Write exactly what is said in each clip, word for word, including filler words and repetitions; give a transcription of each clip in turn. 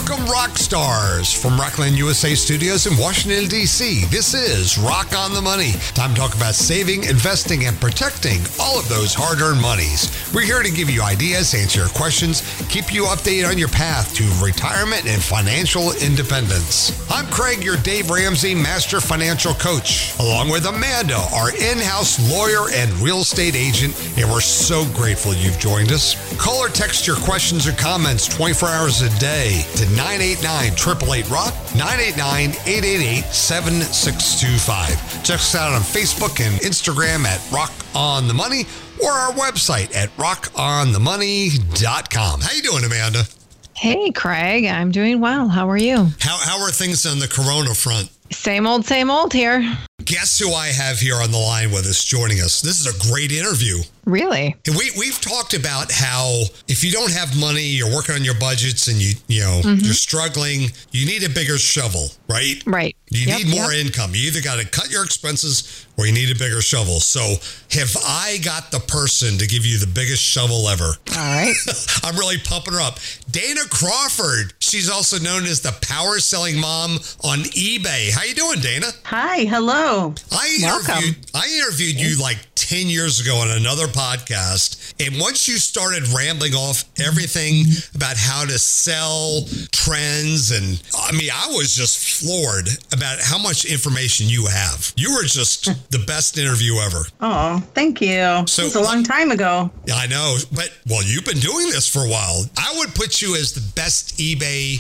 Welcome, rock stars, from Rockland U S A Studios in Washington, D C. This is Rock on the Money. Time to talk about saving, investing, and protecting all of those hard-earned monies. We're here to give you ideas, answer your questions, keep you updated on your path to retirement and financial independence. I'm Craig, your Dave Ramsey Master Financial Coach, along with Amanda, our in-house lawyer and real estate agent, and we're so grateful you've joined us. Call or text your questions or comments twenty-four hours a day to nine eight nine, eight eight eight, ROCK, nine eight nine, eight eight eight, seven six two five. Check us out on Facebook and Instagram at Rock on the Money or our website at rock on the money dot com. How you doing, Amanda? Hey, Craig. I'm doing well. How are you? How how are things on the Corona front? Same old, same old here. Guess who I have here on the line with us joining us? This is a great interview. Really? We, we've talked about how if you don't have money, you're working on your budgets and you, you know, mm-hmm. you're struggling, you need a bigger shovel, right? Right. You yep, need more yep. income. You either got to cut your expenses or you need a bigger shovel. So have I got the person to give you the biggest shovel ever? All right. I'm really pumping her up. Dana Crawford. She's also known as the power selling mom on eBay. How you doing, Dana? Hi. Hello. I Welcome. interviewed, I interviewed you like ten years ago on another podcast. And once you started rambling off everything about how to sell, trends, and I mean, I was just floored about how much information you have. You were just the best interview ever. Oh, thank you. So, it was a long time ago. I know, but well, you've been doing this for a while. I would put you as the best eBay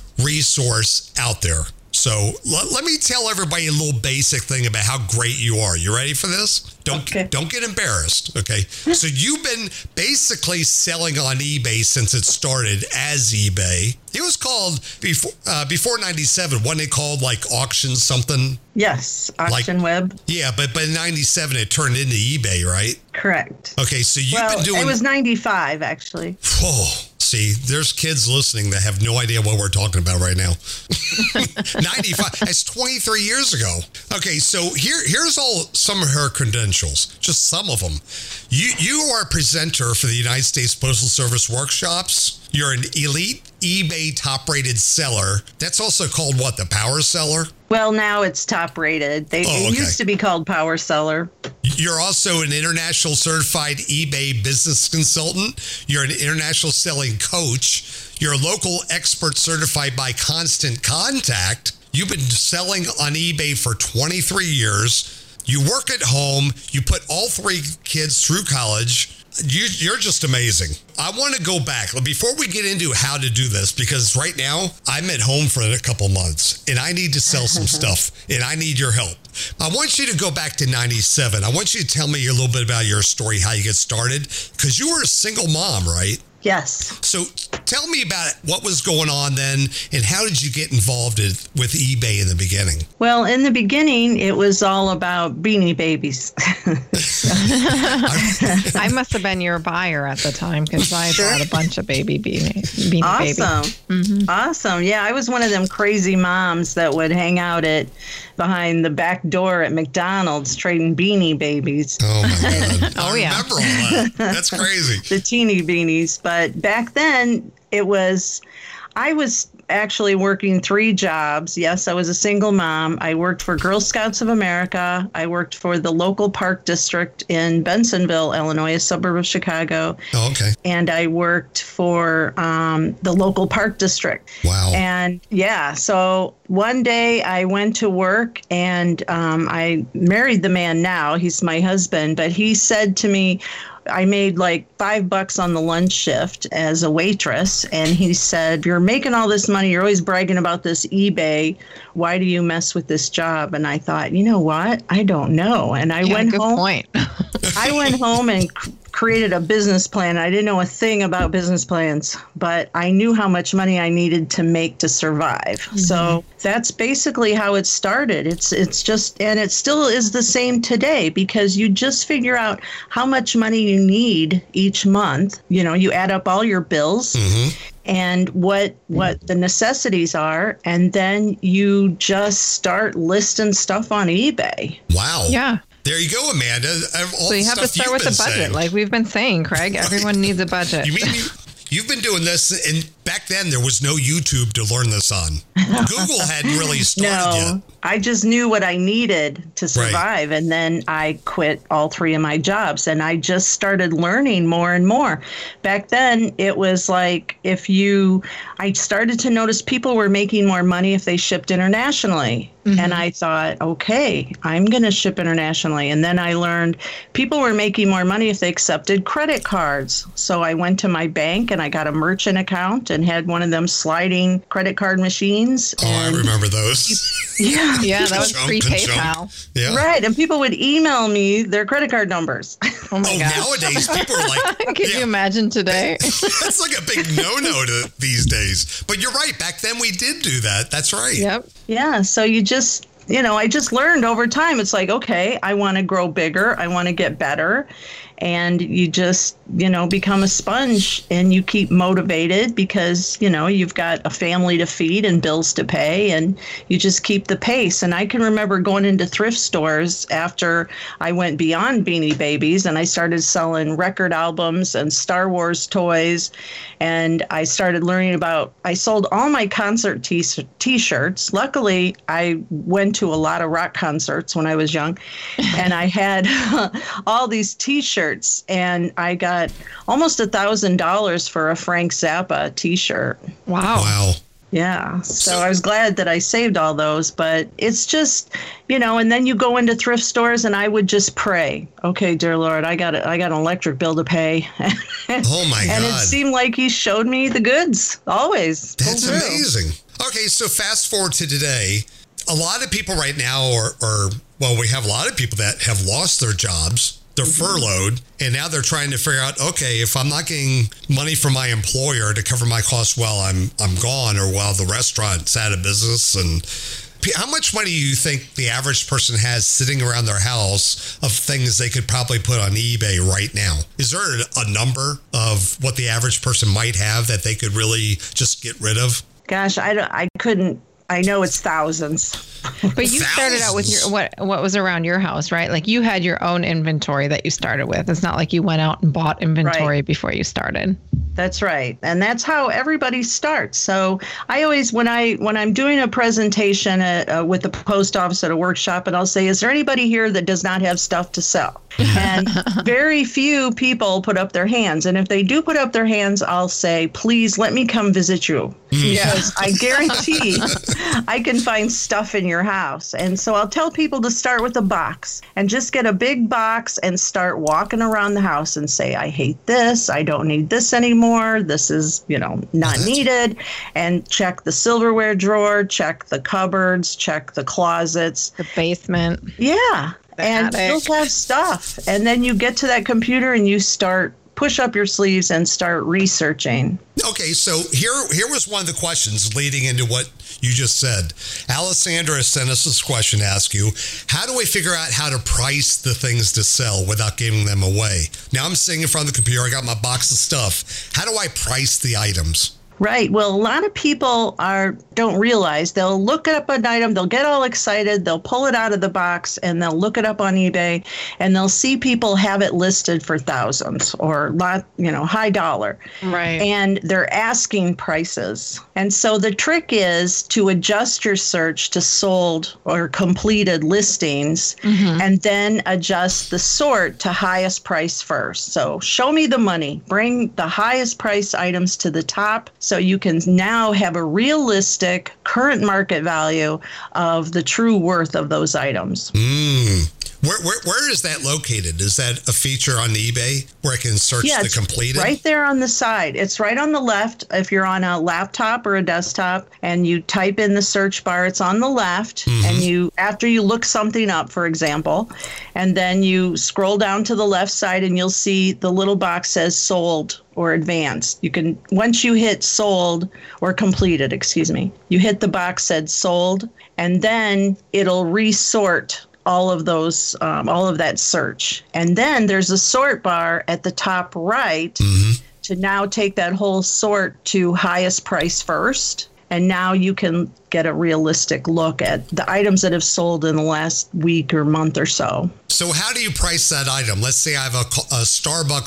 resource out there. So l- let me tell everybody a little basic thing about how great you are. You ready for this? Don't okay. don't get embarrassed, okay? So you've been basically selling on eBay since it started as eBay. It was called before uh, before ninety-seven. Wasn't it called like auction something? Yes, auction like, web. Yeah, but but in ninety-seven it turned into eBay, right? Correct. Okay, so you've well, been doing. It was ninety-five actually. Oh. See, there's kids listening that have no idea what we're talking about right now. ninety-five, that's twenty-three years ago. Okay, so here, here's all some of her credentials, just some of them. You, you are a presenter for the United States Postal Service workshops. You're an elite eBay top-rated seller. That's also called what, the power seller? Well, now it's top rated. They, oh, okay. It used to be called Power Seller. You're also an international certified eBay business consultant. You're an international selling coach. You're a local expert certified by Constant Contact. You've been selling on eBay for twenty-three years. You work at home. You put all three kids through college. You, you're just amazing. I want to go back before we get into how to do this, because right now I'm at home for a couple months and I need to sell some stuff and I need your help. I want you to go back to ninety-seven. I want you to tell me a little bit about your story, how you get started, because you were a single mom, right? Yes. So tell me about what was going on then and how did you get involved in, with eBay in the beginning? Well, in the beginning, it was all about Beanie Babies. I must have been your buyer at the time because I Sure. bought a bunch of baby Beanie, beanie Awesome. Babies. Mm-hmm. Awesome. Yeah, I was one of them crazy moms that would hang out at behind the back door at McDonald's trading Beanie Babies. Oh, my God. Oh, I yeah. remember all that. That's crazy. The teeny beanies. But back then, it was, I was actually working three jobs. Yes, I was a single mom. I worked for Girl Scouts of America. I worked for the local park district in Bensonville, Illinois, a suburb of Chicago. Oh, okay. And I worked for um, the local park district. Wow. And yeah, so one day I went to work and um, I married the man now. He's my husband, but he said to me, I made like five bucks on the lunch shift as a waitress. And he said, you're making all this money. You're always bragging about this eBay. Why do you mess with this job? And I thought, you know what? I don't know. And I Yeah, went good home. point. I went home and c- created a business plan. I didn't know a thing about business plans, but I knew how much money I needed to make to survive. Mm-hmm. So that's basically how it started. It's it's just, and it still is the same today because you just figure out how much money you need each month. You know, you add up all your bills. Mm-hmm. And what what the necessities are, and then you just start listing stuff on eBay. Wow. Yeah. There you go, Amanda. All So you the have to stuff start you've with a been budget, saying. like we've been saying, Craig. Everyone needs a budget. You mean you, you've been doing this, and back then there was no YouTube to learn this on. Google hadn't really started No, yet. I just knew what I needed to survive. And then I quit all three of my jobs and I just started learning more and more. Back then, it was like if you, I started to notice people were making more money if they shipped internationally. Mm-hmm. And I thought, okay, I'm going to ship internationally. And then I learned people were making more money if they accepted credit cards. So I went to my bank and I got a merchant account and had one of them sliding credit card machines. Oh, and I remember those. Yeah. Yeah, that was Chunk, pre-PayPal. Yeah. Right. And people would email me their credit card numbers. Oh my Oh, gosh. nowadays people are like, Could yeah. you imagine today? That's like a big no-no to these days. But you're right. Back then we did do that. That's right. Yep. Yeah. So you just, you know, I just learned over time. It's like, okay, I want to grow bigger. I want to get better. And you just, you know, become a sponge and you keep motivated because, you know, you've got a family to feed and bills to pay and you just keep the pace. And I can remember going into thrift stores after I went beyond Beanie Babies and I started selling record albums and Star Wars toys. And I started learning about, I sold all my concert t- t-shirts. Luckily, I went to a lot of rock concerts when I was young and I had all these t-shirts. And I got almost a thousand dollars for a Frank Zappa T-shirt. Wow. Wow. Yeah, so I was glad that I saved all those. But it's just, you know, and then you go into thrift stores, and I would just pray. Okay, dear Lord, I got a, I got an electric bill to pay. Oh my And God. it seemed like He showed me the goods always. That's Pull through. amazing. Okay, so fast forward to today. A lot of people right now are, are, well, we have a lot of people that have lost their jobs. They're furloughed, and now they're trying to figure out, okay, if I'm not getting money from my employer to cover my costs while I'm I'm gone or while the restaurant's out of business, and how much money do you think the average person has sitting around their house of things they could probably put on eBay right now? Is there a number of what the average person might have that they could really just get rid of? Gosh, I, don't, I couldn't. I know it's thousands. But you started out with your what what was around your house, right? Like you had your own inventory that you started with. It's not like you went out and bought inventory Right. before you started. That's right. And that's how everybody starts. So I always, when I, when I'm doing a presentation at, uh, with the post office at a workshop, and I'll say, is there anybody here that does not have stuff to sell? And very few people put up their hands. And if they do put up their hands, I'll say, please let me come visit you. Because I guarantee I can find stuff in your house. And so I'll tell people to start with a box and just get a big box and start walking around the house and say, I hate this. I don't need this anymore. This is, you know, not needed. And check the silverware drawer, check the cupboards, check the closets. The basement. Yeah. The And attic. you'll have stuff. And then you get to that computer and you start push up your sleeves and start researching. Okay, so here here was one of the questions leading into what you just said. Alessandra sent us this question to ask you, how do we figure out how to price the things to sell without giving them away? Now I'm sitting in front of the computer, I got my box of stuff. How do I price the items? Right. Well, a lot of people are don't realize they'll look up an item, they'll get all excited, they'll pull it out of the box and they'll look it up on eBay and they'll see people have it listed for thousands or lot, you know, high dollar. Right. And they're asking prices. And so the trick is to adjust your search to sold or completed listings and then adjust the sort to highest price first. So show me the money, bring the highest price items to the top. So you can now have a realistic current market value of the true worth of those items. Mm. Where, where where is that located? Is that a feature on eBay where I can search Yeah, the it's completed? right there on the side. It's right on the left. If you're on a laptop or a desktop and you type in the search bar, it's on the left. Mm-hmm. And you, after you look something up, for example, and then you scroll down to the left side and you'll see the little box says sold or advanced. You can, once you hit sold or completed, excuse me, you hit the box said sold, and then it'll resort all of those, um, all of that search. And then there's a sort bar at the top right Mm-hmm. to now take that whole sort to highest price first. And now you can get a realistic look at the items that have sold in the last week or month or so. So how do you price that item? Let's say I have a, co- a Starbucks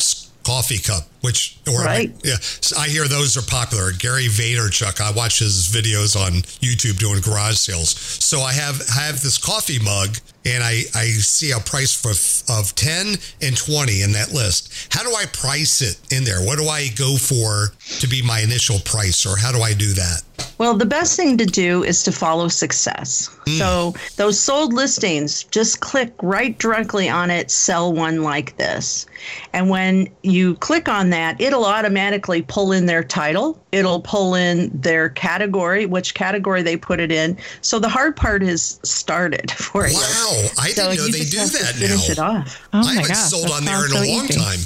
coffee cup, which, or right. like, yeah, so I hear those are popular. Gary Vaynerchuk, I watch his videos on YouTube doing garage sales. So I have have this coffee mug, and I, I see a price for of ten and twenty in that list. How do I price it in there? What do I go for to be my initial price, or how do I do that? Well, the best thing to do is to follow success. Mm. So those sold listings, just click right directly on it, sell one like this. And when you click on that, it'll automatically pull in their title. It'll pull in their category, which category they put it in. So the hard part is started for you. Wow, I so didn't know they do that now. Finish it off. Oh I my haven't gosh, sold that on there in sounds a so long easy. time.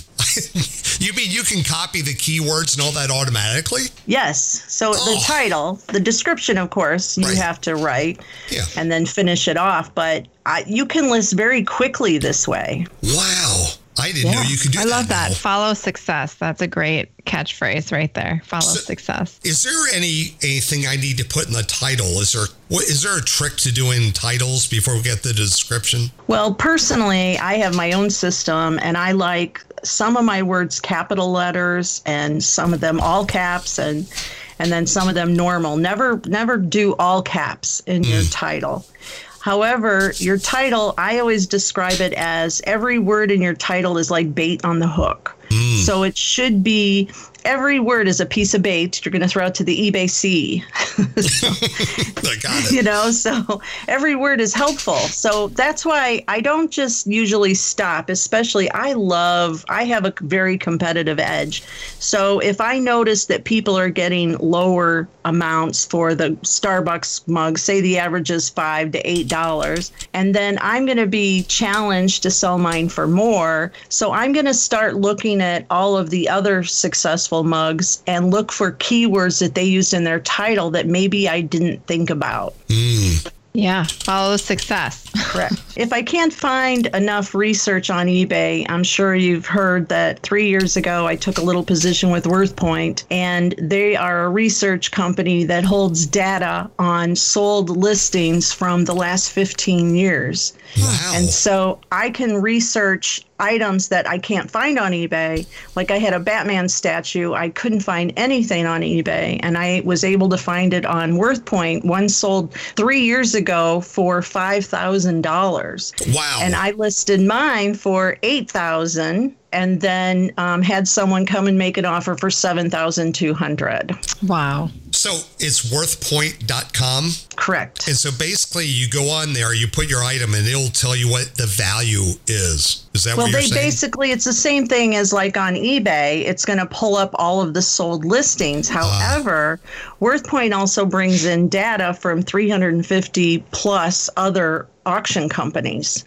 You mean you can copy the keywords and all that automatically? Yes. So Oh. the title, the description, of course, you Right. have to write Yeah. and then finish it off. But I, you can list very quickly this way. Wow. I didn't know Yeah. you could do I that. love that. now. Follow success. That's a great catchphrase right there. Follow So- success. Is there any anything I need to put in the title? Is there what is there a trick to doing titles before we get the description? Well, personally, I have my own system, and I like some of my words capital letters and some of them all caps, and and then some of them normal. Never never do all caps in your title. However, your title, I always describe it as every word in your title is like bait on the hook. So it should be every word is a piece of bait you're going to throw out to the eBay sea. So, I got it. you know, so every word is helpful. So that's why I don't just usually stop, especially I love, I have a very competitive edge. So if I notice that people are getting lower amounts for the Starbucks mug, say the average is five to eight dollars, and then I'm going to be challenged to sell mine for more. So I'm going to start looking at all of the other successful mugs and look for keywords that they used in their title that maybe I didn't think about. Mm. Yeah. Follow success. Correct. If I can't find enough research on eBay, I'm sure you've heard that three years ago I took a little position with WorthPoint, and they are a research company that holds data on sold listings from the last fifteen years. Wow. And so I can research items that I can't find on eBay. Like I had a Batman statue. I couldn't find anything on eBay, and I was able to find it on WorthPoint. One sold three years ago for five thousand dollars. Wow. And I listed mine for eight thousand dollars, and then um, had someone come and make an offer for seven thousand two hundred dollars. Wow. So it's worthpoint dot com. Correct. And so basically you go on there, you put your item, and it'll tell you what the value is. Is that Well, what you're they saying? basically, it's the same thing as like on eBay. It's going to pull up all of the sold listings. However, WorthPoint also brings in data from three hundred fifty plus other auction companies.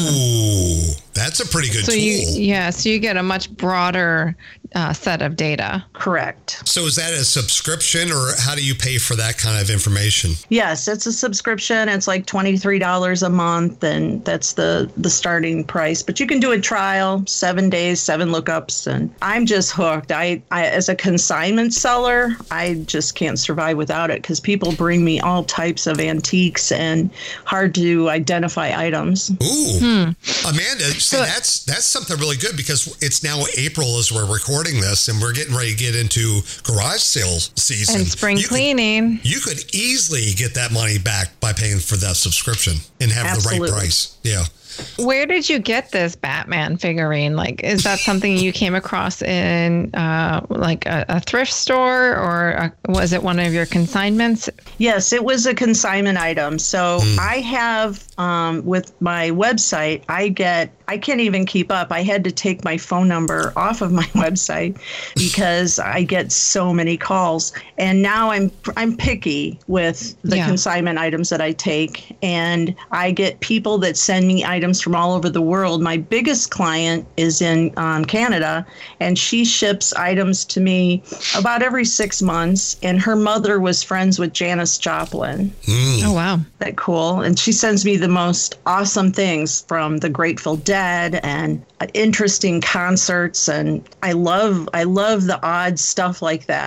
Oh, that's a pretty good So tool. you, yeah, so you get a much broader uh, set of data. Correct. So is that a subscription, or how do you pay for that kind of information? Yes, it's a subscription. It's like twenty-three dollars a month, and that's the, the starting price. But you can do a trial, seven days, seven lookups, and I'm just hooked. I, I as a consignment seller, I just can't survive without it because people bring me all types of antiques and hard to identify items. Ooh, Hmm. Amanda, see, that's that's something really good, because it's now April as we're recording this, and we're getting ready to get into garage sales season. And spring You could- cleaning. You could easily get that money back by paying for that subscription and have Absolutely. the right price. Yeah. Where did you get this Batman figurine? Like, is that something you came across in uh, like a, a thrift store, or a, was it one of your consignments? Yes, it was a consignment item. So I have, um, with my website, I get, I can't even keep up. I had to take my phone number off of my website because I get so many calls. And now I'm, I'm picky with the Yeah. consignment items that I take. And I get people that send me items from all over the world. My biggest client is in um, Canada, and she ships items to me about every six months. And her mother was friends with Janis Joplin. Oh, wow. That cool. And she sends me the most awesome things from the Grateful Dead and uh, interesting concerts. And I love, I love the odd stuff like that. So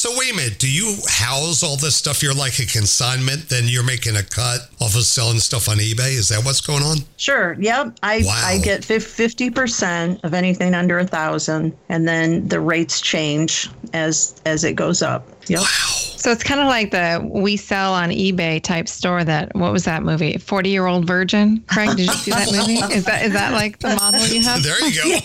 So wait a minute, do you house all this stuff? You're like a consignment, then you're making a cut off of selling stuff on eBay? Is that what's going on? Sure. Yep. I, Wow. I get fifty percent of anything under a thousand, and then the rates change as as it goes up. Yep. Wow. So it's kind of like the we sell on eBay type store that, what was that movie? forty Year Old Virgin. Craig, did you see that movie? Is that is that like the model you have? There you go.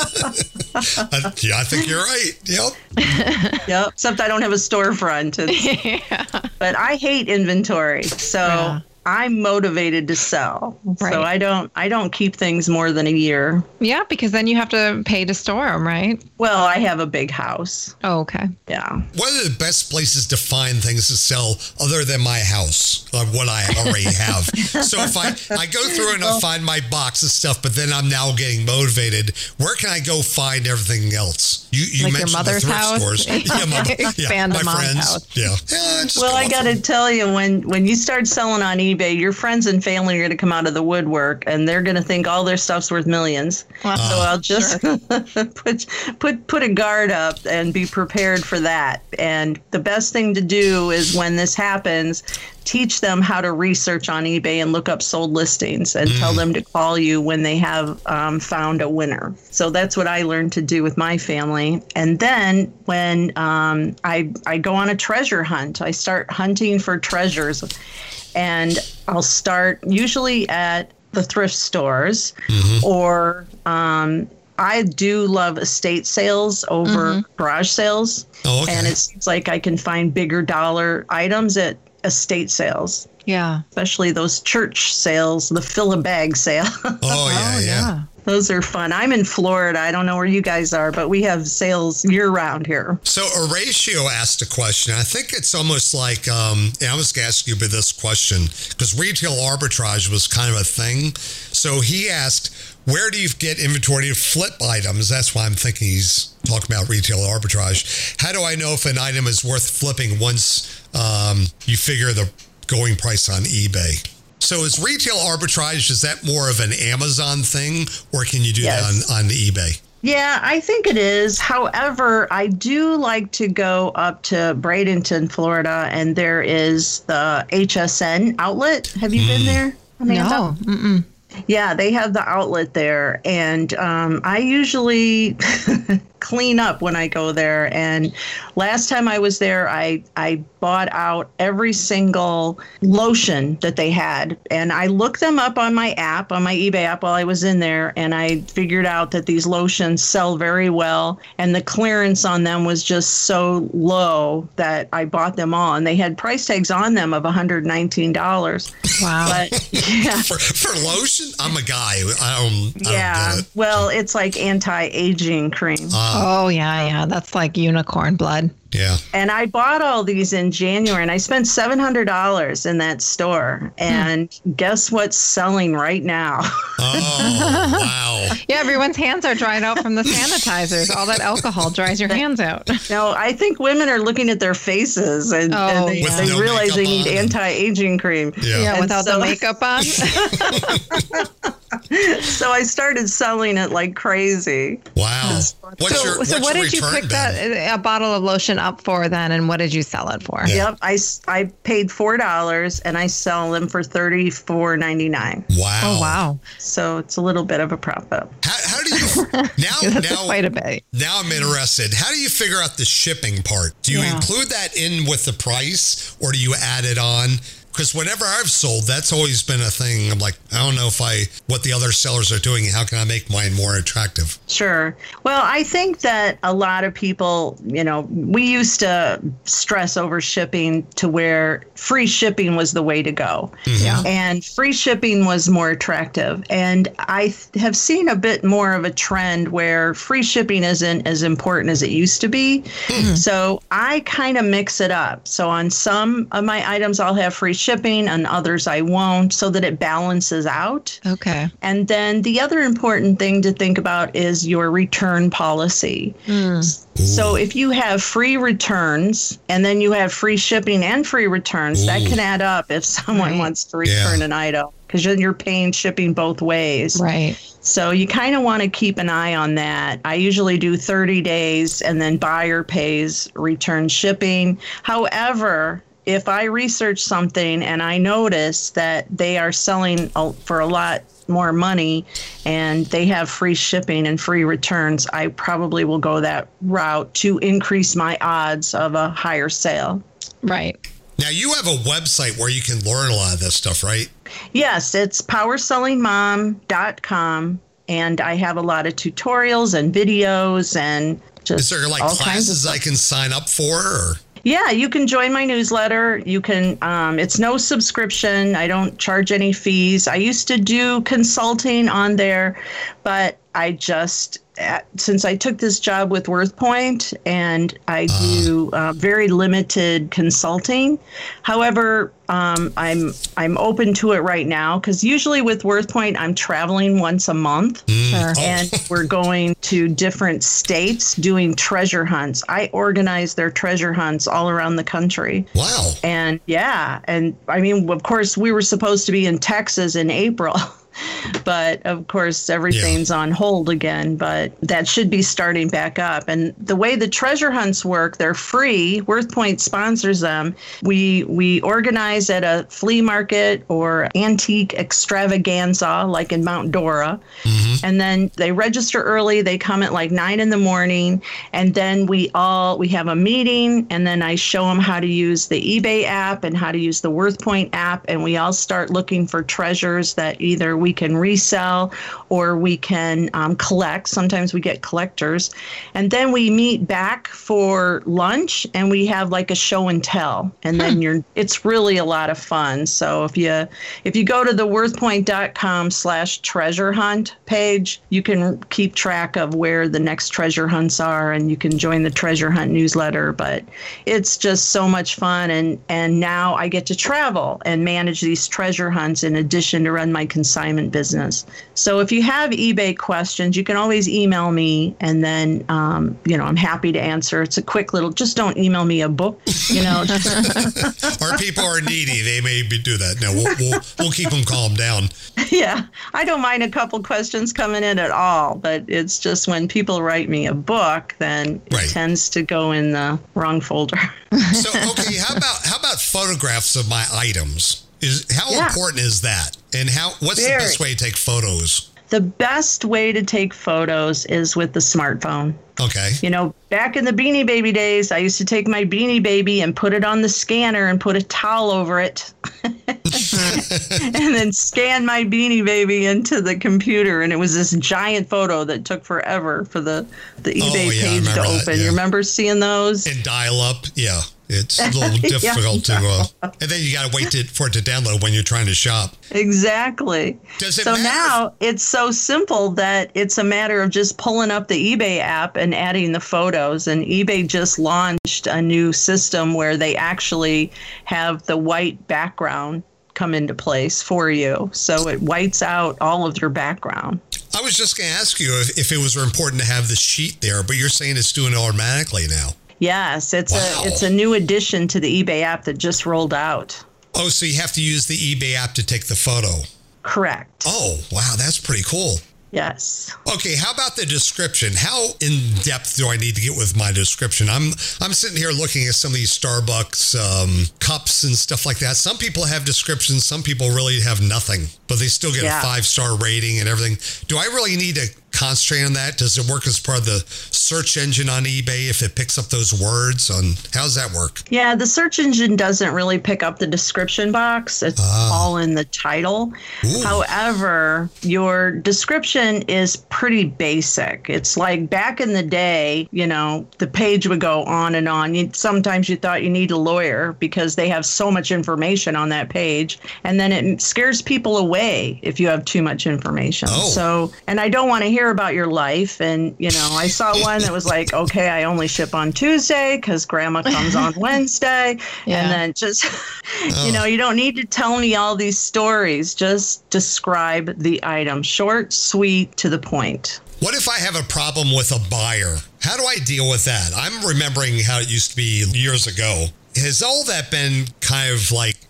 I, yeah, I think you're right. Yep. Yep. Except I don't have a storefront. It's, Yeah. but I hate inventory. So Yeah. I'm motivated to sell. Right. So I don't I don't keep things more than a year. Yeah, because then you have to pay to store them, right? Well, I have a big house. Oh, okay. Yeah. What are the best places to find things to sell other than my house, uh, what I already have? So if I, I go through and I find my box of stuff, but then I'm now getting motivated, where can I go find everything else? You, you Like your mentioned mother's the thrift house? stores. Yeah, my, yeah, Expand my to mom's friends. house. Yeah. yeah just Well, go I off got to of- tell you, when, when you start selling on eBay, your friends and family are going to come out of the woodwork, and they're going to think all their stuff's worth millions. Well, So I'll just put put put a guard up and be prepared for that. And the best thing to do is when this happens, teach them how to research on eBay and look up sold listings, and tell them to call you when they have um, found a winner. So that's what I learned to do with my family. And then when um, I I go on a treasure hunt, I start hunting for treasures, and I'll start usually at the thrift stores, or um, I do love estate sales over garage sales. Oh, okay. And it seems like I can find bigger dollar items at estate sales, yeah. especially those church sales, the fill a bag sale. Oh, yeah, Oh, yeah. yeah. Those are fun. I'm in Florida. I don't know where you guys are, but we have sales year round here. So Horatio asked a question. I think it's almost like, um, and I was going to ask you about this question because retail arbitrage was kind of a thing. So he asked, where do you get inventory to flip items? That's why I'm thinking he's talking about retail arbitrage. How do I know if an item is worth flipping once um, you figure the going price on eBay? So is retail arbitrage, is that more of an Amazon thing, or can you do Yes. that on, on eBay? Yeah, I think it is. However, I do like to go up to Bradenton, Florida, and there is the H S N outlet. Have you been there, Amanda? No. Mm-mm. Yeah, they have the outlet there, and um, I usually clean up when I go there. And last time I was there, I I bought out every single lotion that they had, and I looked them up on my app, on my eBay app while I was in there, and I figured out that these lotions sell very well, and the clearance on them was just so low that I bought them all, and they had price tags on them of one hundred nineteen dollars. Wow. But yeah. For, for lotion? I'm a guy. I don't, I Yeah, don't get it. well, it's like anti-aging cream. Oh, yeah, yeah. That's like unicorn blood. Yeah. And I bought all these in January, and I spent seven hundred dollars in that store. And guess what's selling right now? Oh, wow. Yeah, everyone's hands are dried out from the sanitizers. All that alcohol dries your hands out. No, I think women are looking at their faces, and, Oh, and they, yeah. they With no realize they makeup need on and- anti-aging cream. Yeah. Yeah, And without so- the makeup on. So I started selling it like crazy. Wow. What's so, your, what's so what your did you return pick been? that a bottle of lotion up for then, and what did you sell it for? Yeah. Yep, I, s- I paid four dollars, and I sell them for thirty-four ninety-nine. Wow. Oh, wow. So it's a little bit of a profit. How, how do you now? That's now, quite a bit. now I'm interested. How do you figure out the shipping part? Do you Yeah. include that in with the price, or do you add it on? Because whenever I've sold, that's always been a thing. I'm like, I don't know if I what the other sellers are doing. How can I make mine more attractive? Sure. Well, I think that a lot of people, you know, we used to stress over shipping to where free shipping was the way to go. Yeah. And free shipping was more attractive. And I th- have seen a bit more of a trend where free shipping isn't as important as it used to be. So I kind of mix it up. So on some of my items, I'll have free shipping, and others I won't, so that it balances out. Okay. And then the other important thing to think about is your return policy. So if you have free returns and then you have free shipping and free returns, that can add up if someone Right. wants to return Yeah. an item. because then you're paying shipping both ways. Right. So you kind of want to keep an eye on that. I usually do thirty days and then buyer pays return shipping. However, if I research something and I notice that they are selling for a lot more money and they have free shipping and free returns, I probably will go that route to increase my odds of a higher sale. Right. Now, you have a website where you can learn a lot of this stuff, right? Yes, it's power selling mom dot com, and I have a lot of tutorials and videos and just Is there like all kinds of classes I can sign up for? Or? Yeah, you can join my newsletter. You can, um, it's no subscription. I don't charge any fees. I used to do consulting on there, but I just, since I took this job with WorthPoint, and I do uh, very limited consulting. However, um, I'm I'm open to it right now because usually with WorthPoint, I'm traveling once a month, Sure. and we're going to different states doing treasure hunts. I organize their treasure hunts all around the country. Wow. And yeah, and I mean, of course, we were supposed to be in Texas in April. But of course, everything's yeah. on hold again, but that should be starting back up. And the way the treasure hunts work, they're free. WorthPoint sponsors them. We we organize at a flea market or antique extravaganza, like in Mount Dora. Mm-hmm. And then they register early. They come at like nine in the morning. And then we all, we have a meeting. And then I show them how to use the eBay app and how to use the WorthPoint app. And we all start looking for treasures that either we can resell or we can um, collect. Sometimes we get collectors. And then we meet back for lunch and we have like a show and tell. And then you're, it's really a lot of fun. So if you if you go to the worthpoint.com slash treasure hunt page, you can keep track of where the next treasure hunts are and you can join the treasure hunt newsletter. But it's just so much fun. And, and now I get to travel and manage these treasure hunts in addition to run my consignment business. So if you have eBay questions, you can always email me, and then um, you know, I'm happy to answer. It's a quick little, just don't email me a book, you know. Our people are needy. They may be, do that. No, we'll, we'll we'll keep them calmed down. Yeah, I don't mind a couple questions coming in at all, but it's just when people write me a book, then it right. tends to go in the wrong folder. So okay, how about how about photographs of my items? Is how yeah. important is that? And how what's Very. the best way to take photos? The best way to take photos is with the smartphone. Okay. You know, back in the Beanie Baby days, I used to take my Beanie Baby and put it on the scanner and put a towel over it. And then scan my Beanie Baby into the computer. And it was this giant photo that took forever for the, the eBay oh, yeah, page to open. That, yeah. You remember seeing those? And dial up, yeah. It's a little difficult yeah, no. to, uh, and then you got to wait to, for it to download when you're trying to shop. Exactly. Does it so matter? Now it's so simple that it's a matter of just pulling up the eBay app and adding the photos. And eBay just launched a new system where they actually have the white background come into place for you. So it whites out all of your background. I was just going to ask you if, if it was important to have the sheet there, but you're saying it's doing it automatically now. Yes, it's wow. a it's a new addition to the eBay app that just rolled out. Oh, so you have to use the eBay app to take the photo. Correct. Oh, wow, that's pretty cool. Yes. Okay, how about the description? How in depth do I need to get with my description? I'm I'm sitting here looking at some of these Starbucks um, cups and stuff like that. Some people have descriptions, some people really have nothing, but they still get yeah. a five-star rating and everything. Do I really need to concentrate on that? Does it work as part of the search engine on eBay if it picks up those words? On how does that work? Yeah, the search engine doesn't really pick up the description box. It's ah. all in the title. Ooh. However, your description is pretty basic. It's like back in the day, you know, the page would go on and on. You, sometimes you thought you need a lawyer because they have so much information on that page. And then it scares people away if you have too much information. Oh. So, and I don't want to hear about your life. And, you know, I saw one that was like, okay, I only ship on Tuesday because grandma comes on Wednesday. Yeah. And then just, oh. you know, you don't need to tell me all these stories. Just describe the item. Short, sweet, to the point. What if I have a problem with a buyer? How do I deal with that? I'm remembering how it used to be years ago. Has all that been kind of like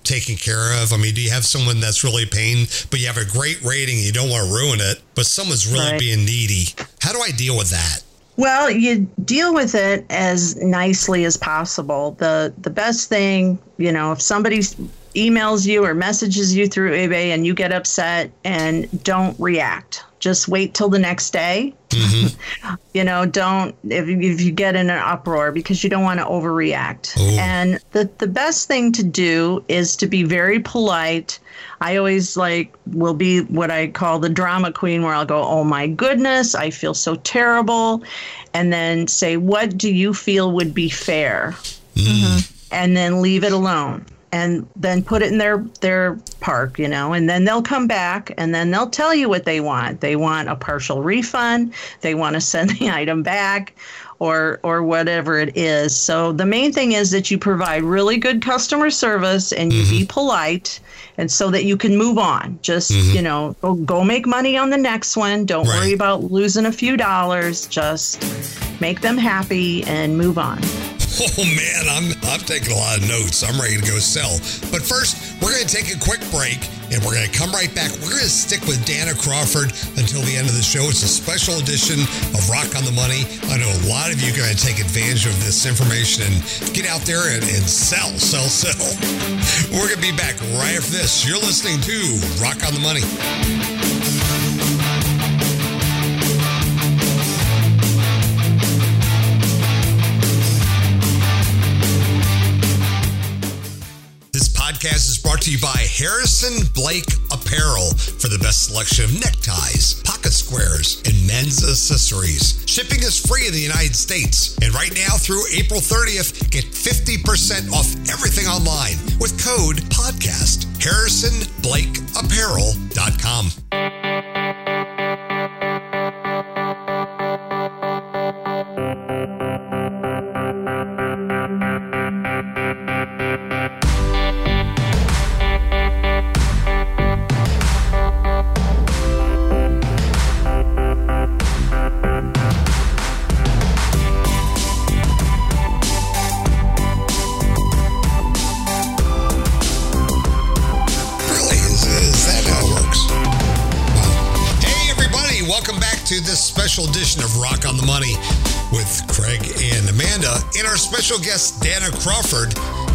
taken care of? I mean, do you have someone that's really paying, but you have a great rating, you don't want to ruin it, but someone's really Right. being needy? How do I deal with that? Well, you deal with it as nicely as possible. The the best thing, you know, if somebody emails you or messages you through eBay and you get upset, and don't react. Just wait till the next day. Mm-hmm. You know, don't, if, if you get in an uproar, because you don't want to overreact. Ooh. And the, the best thing to do is to be very polite. I always like will be what I call the drama queen, where I'll go, oh my goodness, I feel so terrible. And then say, what do you feel would be fair? Mm-hmm. And then leave it alone. And then put it in their, their park, you know, and then they'll come back and then they'll tell you what they want. They want a partial refund. They want to send the item back, or or whatever it is. So the main thing is that you provide really good customer service and you mm-hmm. be polite, and so that you can move on. Just, mm-hmm. you know, go, go make money on the next one. Don't right. worry about losing a few dollars. Just make them happy and move on. Oh man, I'm I'm taking a lot of notes. I'm ready to go sell. But first, we're going to take a quick break, and we're going to come right back. We're going to stick with Dana Crawford until the end of the show. It's a special edition of Rock on the Money. I know a lot of you are going to take advantage of this information and get out there and, and sell, sell, sell. We're going to be back right after this. You're listening to Rock on the Money. Podcast is brought to you by Harrison Blake Apparel for the best selection of neckties, pocket squares, and men's accessories. Shipping is free in the United States. And right now through April thirtieth, get fifty percent off everything online with code podcast. Harrison Blake Apparel dot com. To this special edition of Rock on the Money with Craig and Amanda, and our special guest Dana Crawford,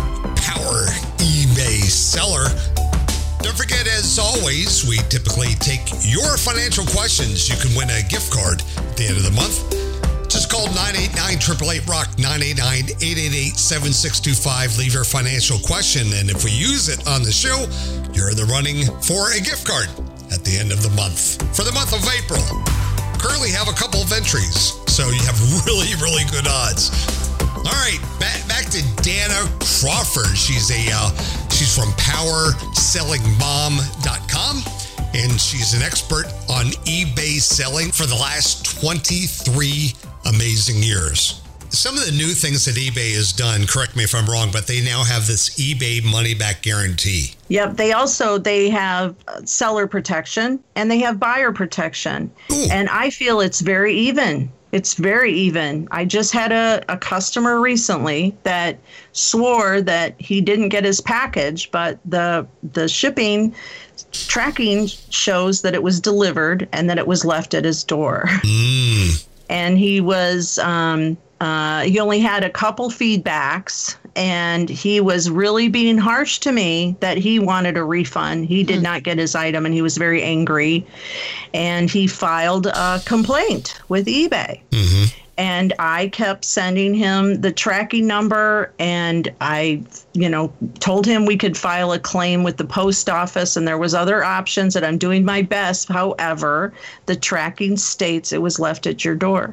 power eBay seller. Don't forget, as always, we typically take your financial questions. You can win a gift card at the end of the month. Just call nine eight nine, eight eight eight, ROCK, nine eight nine, eight eight eight, seven six two five. Leave your financial question, and if we use it on the show, you're in the running for a gift card at the end of the month. For the month of April, currently have a couple of entries, so you have really, really good odds. All right, back, back to Dana Crawford. She's a uh, she's from power selling mom dot com, and she's an expert on eBay selling for the last twenty-three amazing years. Some of the new things that eBay has done, correct me if I'm wrong, but they now have this eBay money back guarantee. Yep. They also, they have seller protection and they have buyer protection. Ooh. And I feel it's very even. It's very even. I just had a, a customer recently that swore that he didn't get his package, but the the shipping tracking shows that it was delivered and that it was left at his door. Mm. And he was... Um, Uh, he only had a couple feedbacks, and he was really being harsh to me that he wanted a refund. He did mm. not get his item, and he was very angry. And he filed a complaint with eBay. Mm-hmm. And I kept sending him the tracking number, and I, you know, told him we could file a claim with the post office, and there was other options, and I'm doing my best. However, the tracking states it was left at your door.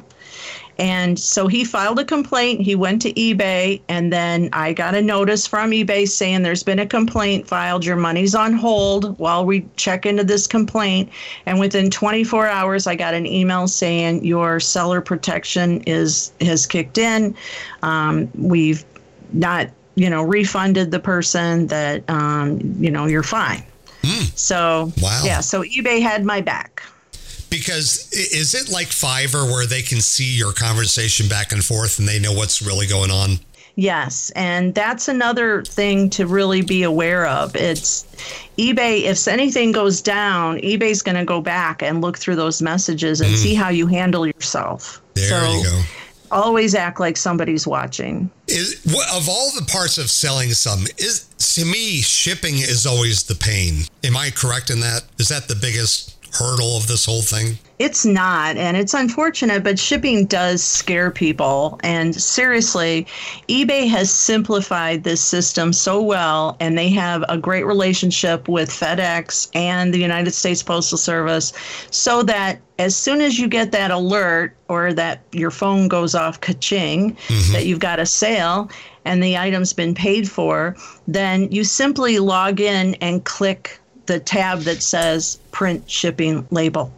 And so he filed a complaint. He went to eBay, and then I got a notice from eBay saying there's been a complaint filed. Your money's on hold while we check into this complaint. And within twenty-four hours, I got an email saying your seller protection is has kicked in. Um, we've not, you know, refunded the person. That um, you know, you're fine. Mm. So wow. yeah, so eBay had my back. Because is it like Fiverr where they can see your conversation back and forth and they know what's really going on? Yes, and that's another thing to really be aware of. It's eBay, if anything goes down, eBay's going to go back and look through those messages and mm. see how you handle yourself. There so you go. Always act like somebody's watching. Is, of all the parts of selling some, is to me, shipping is always the pain. Am I correct in that? Is that the biggest hurdle of this whole thing? It's not, and it's unfortunate, but shipping does scare people. And seriously, eBay has simplified this system so well, and they have a great relationship with FedEx and the United States Postal Service, so that as soon as you get that alert or that your phone goes off ka-ching, mm-hmm. that you've got a sale and the item's been paid for, then you simply log in and click the tab that says print shipping label.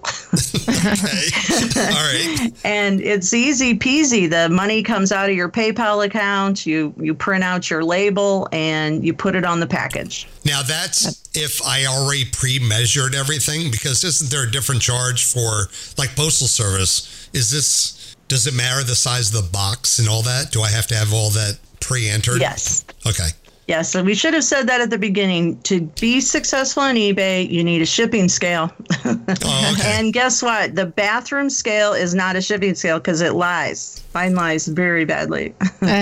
Okay. All right. And it's easy peasy. The money comes out of your PayPal account. You you print out your label and you put it on the package. Now that's if I already pre-measured everything, because isn't there a different charge for like Postal Service? Is this, does it matter the size of the box and all that? Do I have to have all that pre-entered? Yes. Okay. Yeah, so we should have said that at the beginning. To be successful on eBay, you need a shipping scale. Oh, okay. And guess what? The bathroom scale is not a shipping scale because it lies. Mine lies very badly.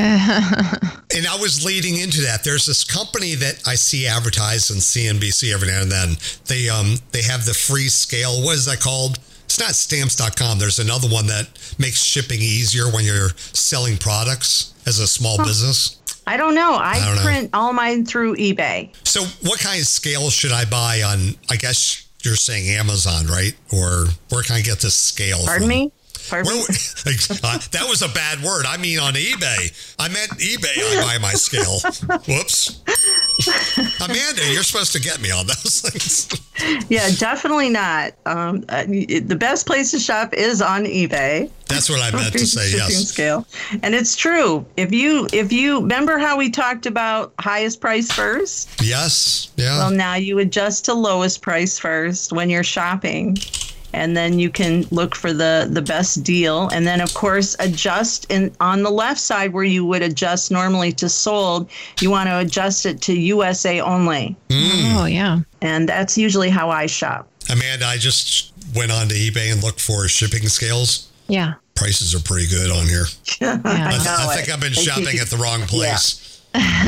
And I was leading into that. There's this company that I see advertised on C N B C every now and then. They um they have the free scale. What is that called? It's not stamps dot com. There's another one that makes shipping easier when you're selling products as a small huh. business. I don't know. I, I don't print know. all mine through eBay. So what kind of scale should I buy on, I guess you're saying Amazon, right? Or where can I get this scale Pardon from? me? Pardon Where, me? uh, that was a bad word. I mean on eBay. I meant eBay. I buy my scale. Whoops. Amanda, you're supposed to get me on those things. Yeah, definitely not. Um, uh, the best place to shop is on eBay. That's what I meant to say, yes. Scale. And it's true. If you, if you remember how we talked about highest price first? Yes. Yeah. Well, now you adjust to lowest price first when you're shopping. And then you can look for the, the best deal. And then, of course, adjust in on the left side where you would adjust normally to sold. You want to adjust it to U S A only. Mm. Oh, yeah. And that's usually how I shop. Amanda, I just went on to eBay and looked for shipping scales. Yeah. Prices are pretty good on here. Yeah. I, I, th- I think I've been shopping at the wrong place. Yeah.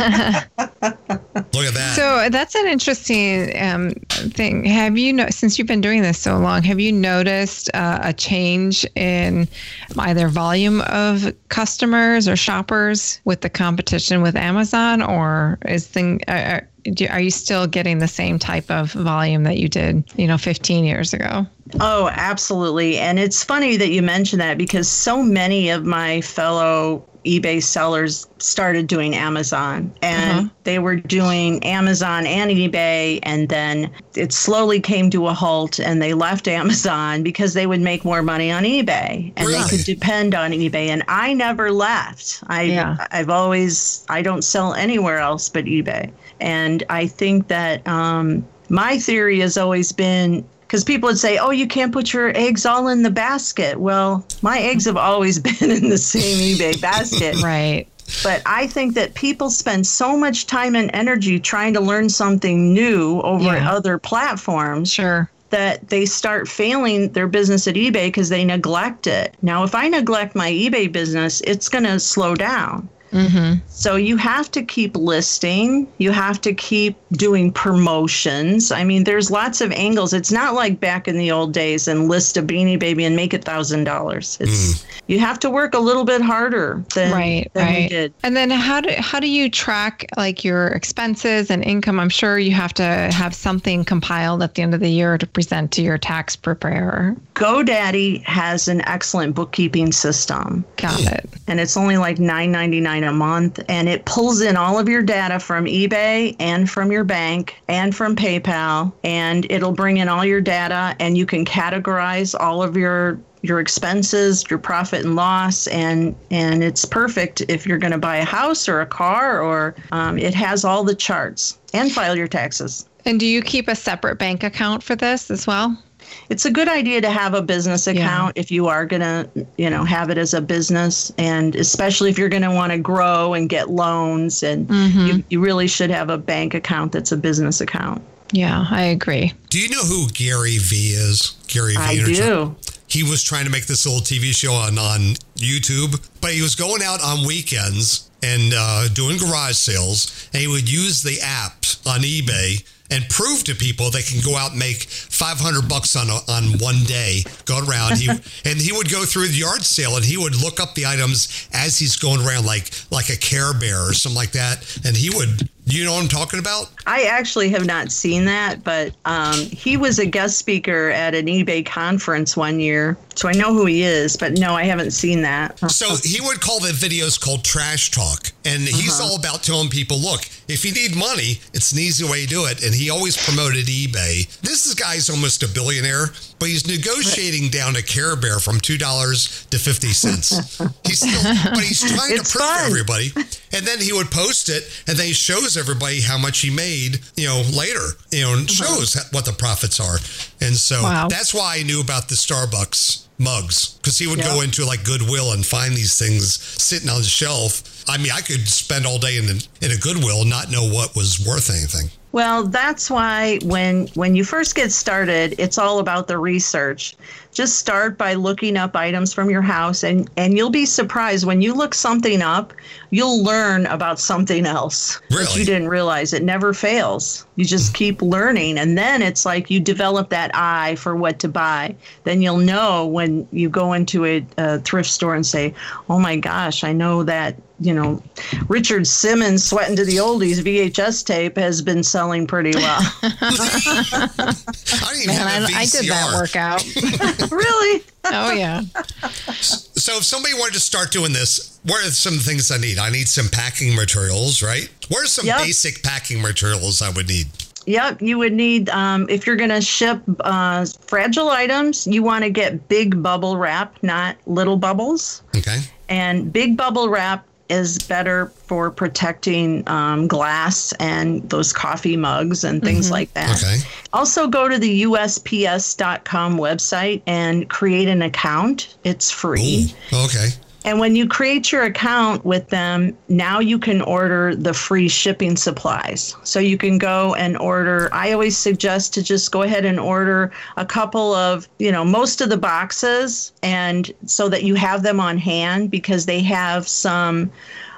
Look at that. So that's an interesting um, thing. Have you, no- since you've been doing this so long, have you noticed uh, a change in either volume of customers or shoppers with the competition with Amazon, or is thing? Uh, are you still getting the same type of volume that you did, you know, fifteen years ago? Oh, absolutely. And it's funny that you mentioned that because so many of my fellow eBay sellers started doing Amazon, and uh-huh. they were doing Amazon and eBay, and then it slowly came to a halt and they left Amazon because they would make more money on eBay and really? They could depend on eBay. And I never left. I, yeah. I've always, I don't sell anywhere else but eBay. And I think that um, my theory has always been, because people would say, oh, you can't put your eggs all in the basket. Well, my eggs have always been in the same eBay basket. Right. But I think that people spend so much time and energy trying to learn something new over yeah. other platforms. Sure. That they start failing their business at eBay because they neglect it. Now, if I neglect my eBay business, it's going to slow down. Mm-hmm. So you have to keep listing. You have to keep doing promotions. I mean, there's lots of angles. It's not like back in the old days and list a Beanie Baby and make it one thousand dollars. It's mm. You have to work a little bit harder than, right, than right. we did. And then how do how do you track like your expenses and income? I'm sure you have to have something compiled at the end of the year to present to your tax preparer. GoDaddy has an excellent bookkeeping system. Got it. And it's only like nine ninety-nine a month, and it pulls in all of your data from eBay and from your bank and from PayPal, and it'll bring in all your data, and you can categorize all of your your expenses, your profit and loss, and and it's perfect if you're going to buy a house or a car, or um, it has all the charts, and file your taxes. And do you keep a separate bank account for this as well? it's a good idea to have a business account yeah. if you are going to, you know, have it as a business. And especially if you're going to want to grow and get loans. And mm-hmm. you, you really should have a bank account that's a business account. Yeah, I agree. Do you know who Gary Vee is? Gary Vee. I do. He was trying to make this little T V show on, on YouTube, but he was going out on weekends and uh, doing garage sales, and he would use the app on eBay and prove to people they can go out and make five hundred bucks on a, on one day, go around. He, and he would go through the yard sale and he would look up the items as he's going around, like like a Care Bear or something like that. And he would, you know what I'm talking about? I actually have not seen that, but um, he was a guest speaker at an eBay conference one year. So I know who he is, but no, I haven't seen that. So he would call the videos called Trash Talk. And he's uh-huh. all about telling people, look, if you need money, it's an easy way to do it. And he always promoted eBay. This is guy's almost a billionaire, but he's negotiating down a Care Bear from two dollars to fifty cents. He's still, but he's trying it's to prove fun. to everybody. And then he would post it, and then he shows everybody how much he made, you know, later, you know, and shows uh-huh. what the profits are. And so wow. that's why I knew about the Starbucks mugs, because he would yep. go into like Goodwill and find these things sitting on the shelf. I mean, I could spend all day in a, in a Goodwill and not know what was worth anything. Well, that's why when when you first get started, it's all about the research. Just start by looking up items from your house, and, and you'll be surprised. When you look something up, you'll learn about something else really? that you didn't realize. It never fails. You just keep learning, and then it's like you develop that eye for what to buy. Then you'll know when you go into a, a thrift store and say, oh my gosh, I know that, you know, Richard Simmons Sweating to the Oldies V H S tape has been selling pretty well. I didn't even Man, have a V C R. I, I did that workout. Really? Oh, yeah. So if somebody wanted to start doing this, what are some things I need? I need some packing materials, right? What are some yep. basic packing materials I would need? Yep, you would need, um, if you're going to ship uh, fragile items, you want to get big bubble wrap, not little bubbles. Okay. And big bubble wrap is better for protecting um, glass and those coffee mugs and things mm-hmm. like that. Okay. Also, go to the U S P S dot com website and create an account. It's free. Ooh, okay. And when you create your account with them, now you can order the free shipping supplies. So you can go and order. I always suggest to just go ahead and order a couple of, you know, most of the boxes, and so that you have them on hand, because they have some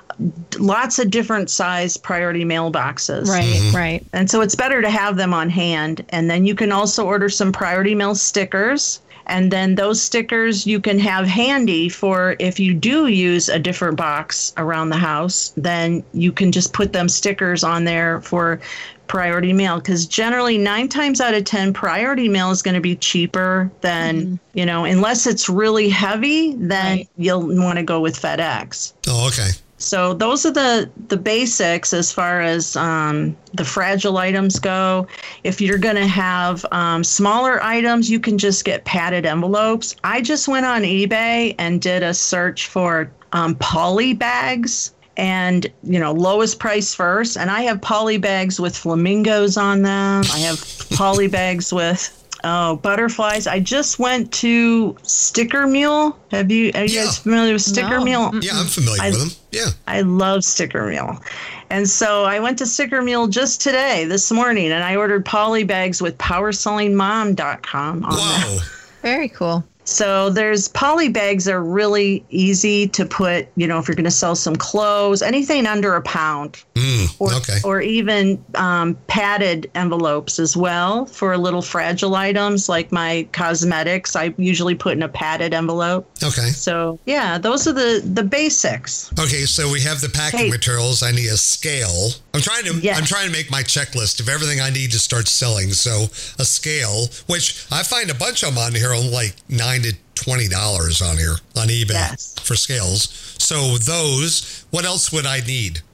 lots of different size priority mail boxes. Right, mm-hmm. right. And so it's better to have them on hand. And then you can also order some priority mail stickers. And then those stickers you can have handy for if you do use a different box around the house, then you can just put them stickers on there for priority mail. Because generally nine times out of ten, priority mail is going to be cheaper than, mm-hmm. you know, unless it's really heavy, then right. you'll want to go with FedEx. Oh, okay. So those are the, the basics as far as um, the fragile items go. If you're going to have um, smaller items, you can just get padded envelopes. I just went on eBay and did a search for um, poly bags and, you know, lowest price first. And I have poly bags with flamingos on them. I have poly bags with Oh, butterflies. I just went to Sticker Mule. Have you, are you yeah. guys familiar with Sticker no. Mule? Yeah, I'm familiar I, with them. Yeah. I love Sticker Mule. And so I went to Sticker Mule just today, this morning, and I ordered poly bags with power selling mom dot com on Whoa. them. Very cool. So there's poly bags are really easy to put, you know, if you're going to sell some clothes, anything under a pound. Mm, or, okay. or even um, padded envelopes as well for little fragile items like my cosmetics. I usually put in a padded envelope. Okay. So, yeah, those are the, the basics. Okay, so we have the packing hey. materials. I need a scale. I'm trying to yes. I'm trying to make my checklist of everything I need to start selling. So a scale, which I find a bunch of them on here on like nine to twenty dollars on here on eBay yes. for scales. So those, what else would I need?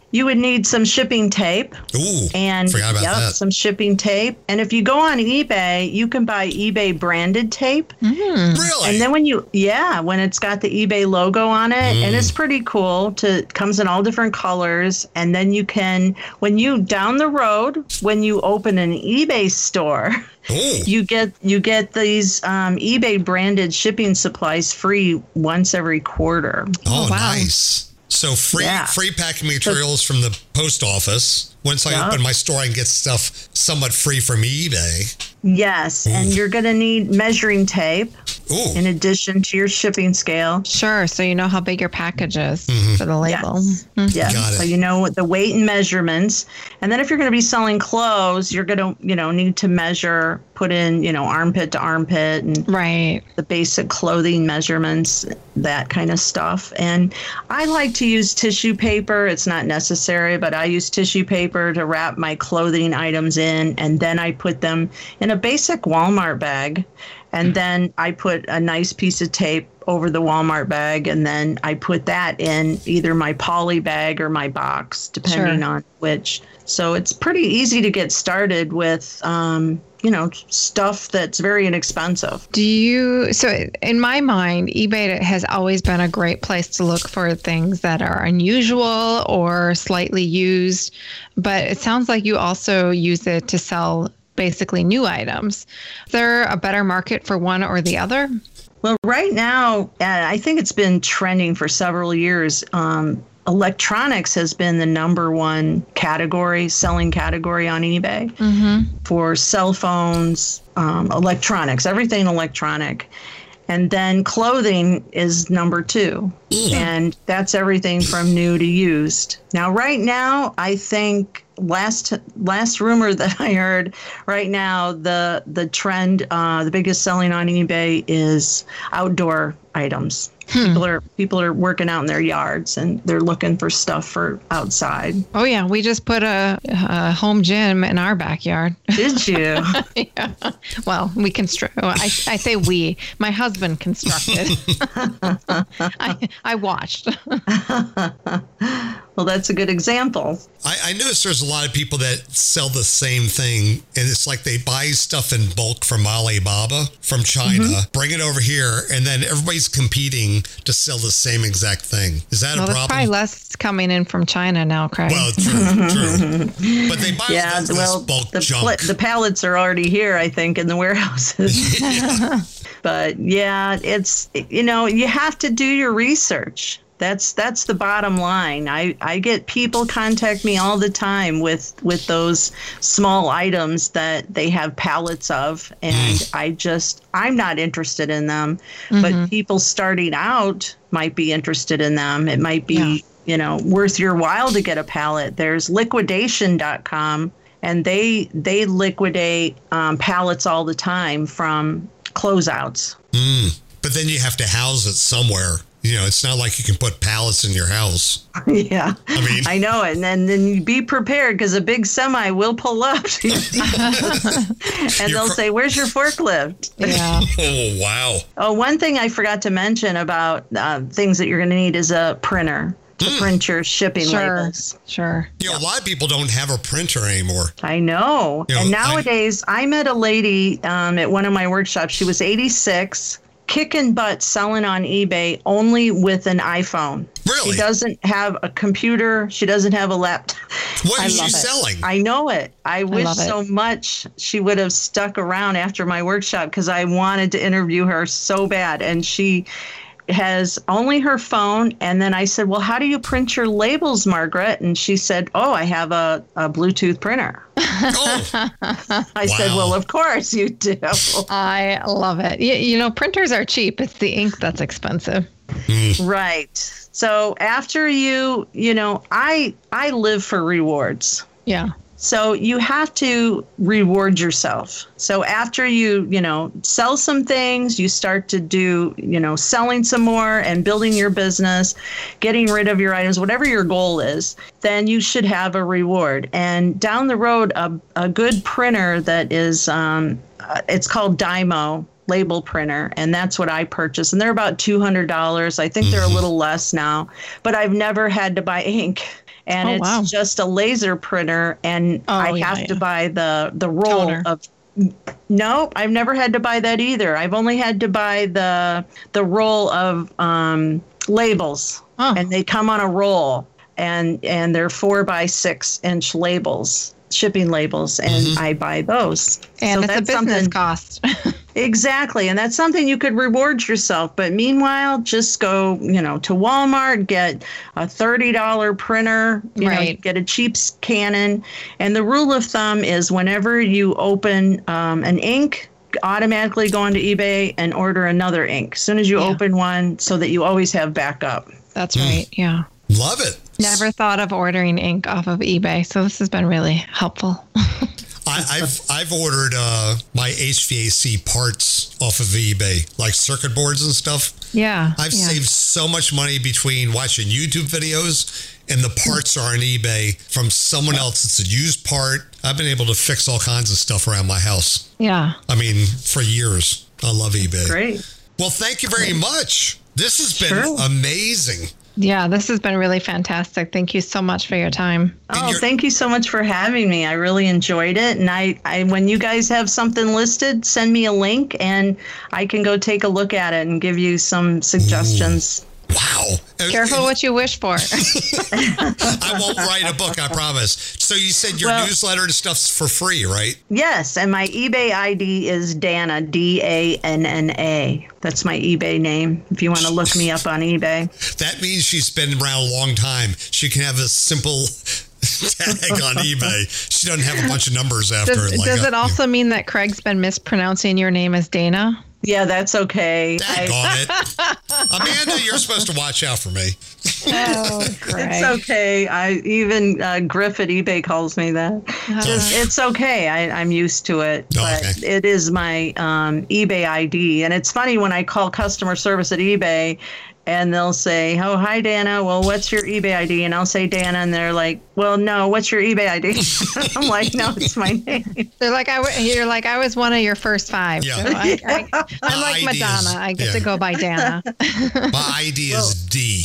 You would need some shipping tape. Ooh, and forgot about yep, that. some shipping tape. And if you go on eBay, you can buy eBay branded tape. Mm. Really? And then when you, yeah, when it's got the eBay logo on it, Mm. and it's pretty cool. To comes in all different colors, and then you can, when you down the road, when you open an eBay store, Ooh. you get you get these um, eBay branded shipping supplies free once every quarter. Oh, Oh, wow. nice. So free Yeah. free packing materials from the post office. Once I Yeah. open my store, I can get stuff somewhat free from eBay. Yes, and you're going to need measuring tape Ooh. in addition to your shipping scale. Sure. So you know how big your package is for the label. Yes. Mhm. Yes. Got it. So you know what the weight and measurements. And then if you're going to be selling clothes, you're going to, you know, need to measure, put in, you know, armpit to armpit and Right. the basic clothing measurements, that kind of stuff. And I like to use tissue paper. It's not necessary, but I use tissue paper to wrap my clothing items in, and then I put them in a basic Walmart bag. And then I put a nice piece of tape over the Walmart bag, and then I put that in either my poly bag or my box, depending Sure. on which. So it's pretty easy to get started with, um, you know, stuff that's very inexpensive. Do you, so in my mind, eBay has always been a great place to look for things that are unusual or slightly used, but it sounds like you also use it to sell basically new items. Is there a better market for one or the other? Well, right now, uh, I think it's been trending for several years. Um, electronics has been the number one category, selling category on eBay Mm-hmm. for cell phones, um, electronics, everything electronic. And then clothing is number two. And that's everything from new to used. Now, right now, I think last last rumor that I heard, right now, the the trend, uh, the biggest selling on eBay is outdoor items. People are people are working out in their yards, and they're looking for stuff for outside. Oh, yeah. We just put a, a home gym in our backyard. Did you? Yeah. Well, we construct. Well, I, I say we. My husband constructed. I, I watched. Well, that's a good example. I, I noticed there's a lot of people that sell the same thing, and it's like they buy stuff in bulk from Alibaba from China, Mm-hmm. bring it over here, and then everybody's competing to sell the same exact thing. Is that Well, a there's problem? probably less coming in from China now, Craig. Well, true, true. But they buy Yeah, all this well, bulk the, junk. pla- the pallets are already here, I think, in the warehouses. But yeah, it's, you know, you have to do your research. That's that's the bottom line. I, I get people contact me all the time with with those small items that they have pallets of, and I just I'm not interested in them. But people starting out might be interested in them. It might be, Yeah. you know, worth your while to get a pallet. There's liquidation dot com, and they they liquidate um, pallets all the time from closeouts. Mm. But then you have to house it somewhere. You know, it's not like you can put pallets in your house. Yeah, I mean, I know it. And then, then you be prepared, because a big semi will pull up. And You're they'll cr- say, "Where's your forklift?" Yeah. oh, wow. Oh, one thing I forgot to mention about uh, things that you're going to need is a printer to print your shipping Sure. labels. Sure. You know, a lot of people don't have a printer anymore. I know. You know, and I- nowadays, I, met a lady um, at one of my workshops. She was eighty-six, kicking butt selling on eBay only with an iPhone. Really? She doesn't have a computer. She doesn't have a laptop. What I is she love it. selling? I know it. I wish love it. so much she would have stuck around after my workshop, because I wanted to interview her so bad. And she has only her phone. And then I said, "Well, how do you print your labels, Margaret?" And she said, "Oh, I have a, a Bluetooth printer." oh, I said, Wow. "Well, of course you do." I love it. You, you know, printers are cheap. It's the ink that's expensive. Right. So after you, you know, I I live for rewards. Yeah. So you have to reward yourself. So after you, you know, sell some things, you start to do, you know, selling some more and building your business, getting rid of your items, whatever your goal is, then you should have a reward. And down the road, a, a good printer that is, um, uh, it's called Dymo label printer, and that's what I purchased. And they're about two hundred dollars. I think they're a little less now, but I've never had to buy ink. and Oh, it's wow. just a laser printer, and Oh, I yeah, have yeah. to buy the the roll Toner. of. No, I've never had to buy that either. I've only had to buy the the roll of um, labels, Oh. and they come on a roll, and and they're four by six inch labels, shipping labels, and I buy those. And So it's a that's business something- cost. Exactly. And that's something you could reward yourself. But meanwhile, just go, you know, to Walmart, get a thirty dollars printer, you know, Right. get a cheap Canon. And the rule of thumb is whenever you open um, an ink, automatically go onto eBay and order another ink as soon as you Yeah. open one, so that you always have backup. That's right. Yeah. Love it. Never thought of ordering ink off of eBay. So this has been really helpful. I, I've I've ordered uh, my H V A C parts off of eBay, like circuit boards and stuff. Yeah. I've yeah. saved so much money between watching YouTube videos and the parts are on eBay from someone else. It's a used part. I've been able to fix all kinds of stuff around my house. Yeah. I mean, for years. I love eBay. Great. Well, thank you very much. This has been Sure. amazing. Yeah. This has been really fantastic. Thank you so much for your time. Oh, you're- thank you so much for having me. I really enjoyed it. And I, I, when you guys have something listed, send me a link and I can go take a look at it and give you some suggestions. Wow. Careful what you wish for. I won't write a book, I promise. So you said your Well- newsletter and stuff's for free, right? Yes, and my eBay I D is Dana, D A N N A. That's my eBay name if you want to look me up on eBay. That means she's been around a long time. She can have a simple tag on eBay. She doesn't have a bunch of numbers after Does, it. Like does a- it also mean that Craig's been mispronouncing your name as Dana? Yeah, that's okay. I, Daggone it. Amanda, you're supposed to watch out for me. Oh, Craig. it's okay. I even uh, Griff at eBay calls me that. It's, it's okay. I, I'm used to it, Oh, but okay. it is my um, eBay I D. And it's funny when I call customer service at eBay, and they'll say, "Oh, hi, Dana. Well, what's your eBay I D?" And I'll say Dana, and they're like, "Well, no. What's your eBay I D?" I'm like, "No, it's my name." They're like, I w- you're like, I was one of your first five. Yeah. So I, I, I'm My like I D is- Madonna. I get yeah. to go by Dana. My I D is D.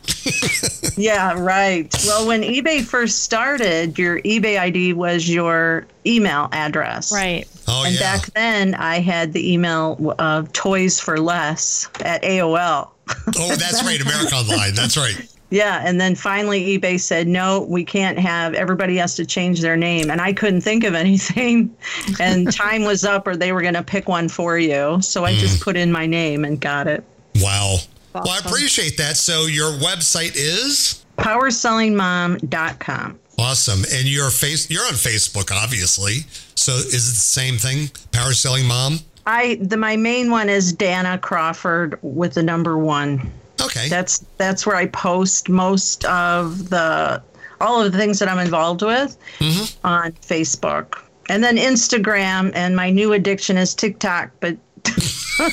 Yeah, right. Well, when eBay first started, your eBay I D was your email address. Right. Oh, And yeah. back then, I had the email of Toys for Less at A O L. Oh, that's right. America Online. That's right. Yeah, and then finally eBay said, no, we can't have, everybody has to change their name. And I couldn't think of anything. And time was up or they were going to pick one for you. So I just put in my name and got it. Wow. Well, I Awesome. appreciate that. So your website is? power selling mom dot com. Awesome. And you're face you're on Facebook, obviously. So is it the same thing? Power Selling Mom? I the my main one is Dana Crawford with the number one. Okay. That's that's where I post most of the all of the things that I'm involved with Mm-hmm. on Facebook. And then Instagram, and my new addiction is TikTok, but How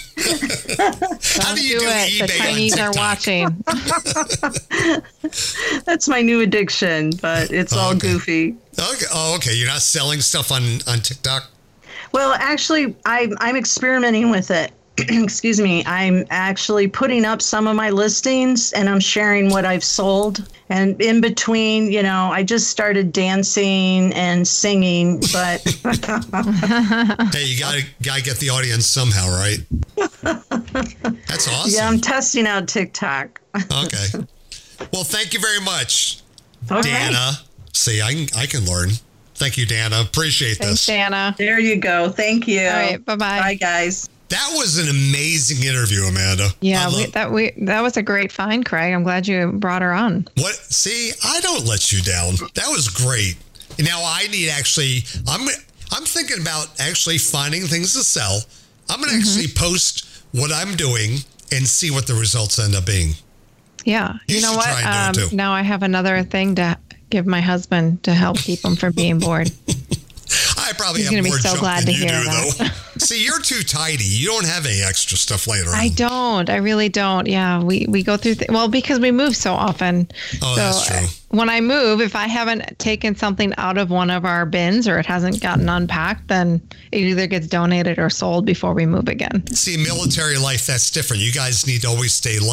Don't do you do, it. The eBay Chinese on are TikTok? watching. that's my new addiction, but it's all Okay. goofy. Okay. Oh, okay. You're not selling stuff on, on TikTok? Well, actually, I'm I'm experimenting with it. Excuse me. I'm actually putting up some of my listings, and I'm sharing what I've sold. And in between, you know, I just started dancing and singing, but Hey, you gotta gotta get the audience somehow, right? That's awesome. yeah, I'm testing out TikTok. Okay. Well, thank you very much, Okay. Dana. See, I can I can learn. Thank you, Dana. Appreciate Thanks, this. Dana. There you go. Thank you. All right. Bye-bye. Bye, guys. That was an amazing interview, Amanda. Yeah, I we, love- that we that was a great find, Craig. I'm glad you brought her on. What? See, I don't let you down. That was great. Now I need actually. I'm. I'm thinking about actually finding things to sell. I'm Mm-hmm. gonna actually post what I'm doing and see what the results end up being. Yeah. You You, know should what? try and do it, Um, too. now I have another thing to give my husband to help keep him from being bored. I probably He's have gonna be more so junk glad than to you hear do, that. though. See, you're too tidy. You don't have any extra stuff later on. I don't. I really don't. Yeah, we, we go through, th- well, because we move so often. Oh, so that's true. uh, when I move, if I haven't taken something out of one of our bins or it hasn't gotten unpacked, then it either gets donated or sold before we move again. See, military life, that's different. You guys need to always stay light,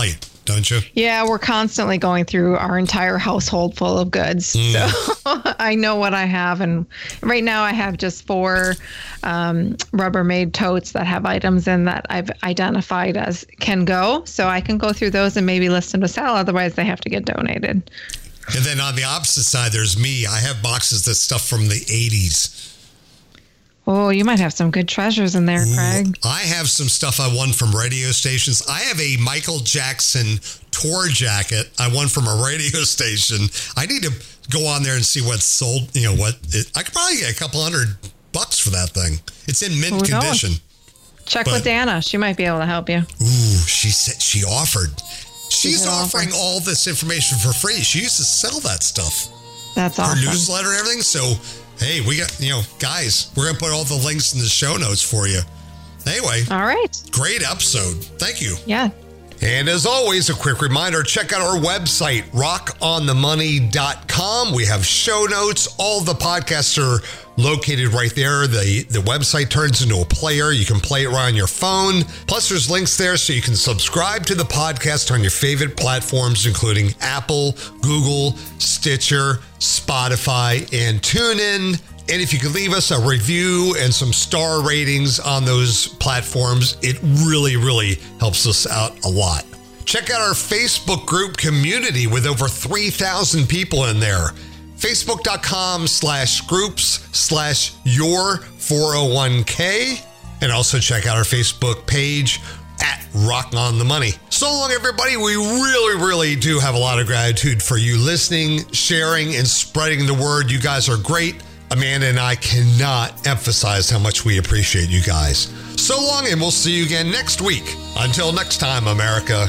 don't you? Yeah, we're constantly going through our entire household full of goods. Mm. So I know what I have. And right now I have just four um, Rubbermaid totes that have items in that I've identified as can go. So I can go through those and maybe list them to sell. Otherwise, they have to get donated. And then on the opposite side, there's me. I have boxes of stuff from the eighties. Oh, you might have some good treasures in there, Ooh, Craig. I have some stuff I won from radio stations. I have a Michael Jackson tour jacket I won from a radio station. I need to go on there and see what's sold. You know what? It, I could probably get a couple hundred bucks for that thing. It's in mint Who condition. Knows? Check but, with Dana. She might be able to help you. Ooh, she said she offered. She's offering offer. all this information for free. She used to sell that stuff. That's awesome. Her newsletter and everything. So, hey, we got, you know, guys, we're going to put all the links in the show notes for you. Anyway. All right. Great episode. Thank you. Yeah. And as always, a quick reminder, check out our website, rock on the money dot com. We have show notes. All the podcasts are located right there. The, the website turns into a player. You can play it right on your phone. Plus, there's links there so you can subscribe to the podcast on your favorite platforms, including Apple, Google, Stitcher, Spotify, and TuneIn. And if you could leave us a review and some star ratings on those platforms, it really, really helps us out a lot. Check out our Facebook group community with over three thousand people in there. Facebook.com slash groups slash your 401k. And also check out our Facebook page at Rock on the Money. So long, everybody. We really, really do have a lot of gratitude for you listening, sharing, and spreading the word. You guys are great. Amanda and I cannot emphasize how much we appreciate you guys. So long, and we'll see you again next week. Until next time, America.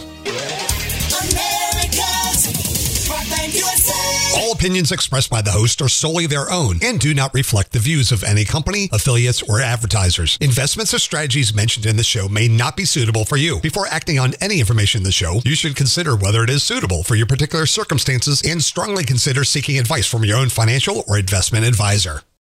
America's Rockland U S A. All opinions expressed by the host are solely their own and do not reflect the views of any company, affiliates, or advertisers. Investments or strategies mentioned in the show may not be suitable for you. Before acting on any information in the show, you should consider whether it is suitable for your particular circumstances and strongly consider seeking advice from your own financial or investment advisor.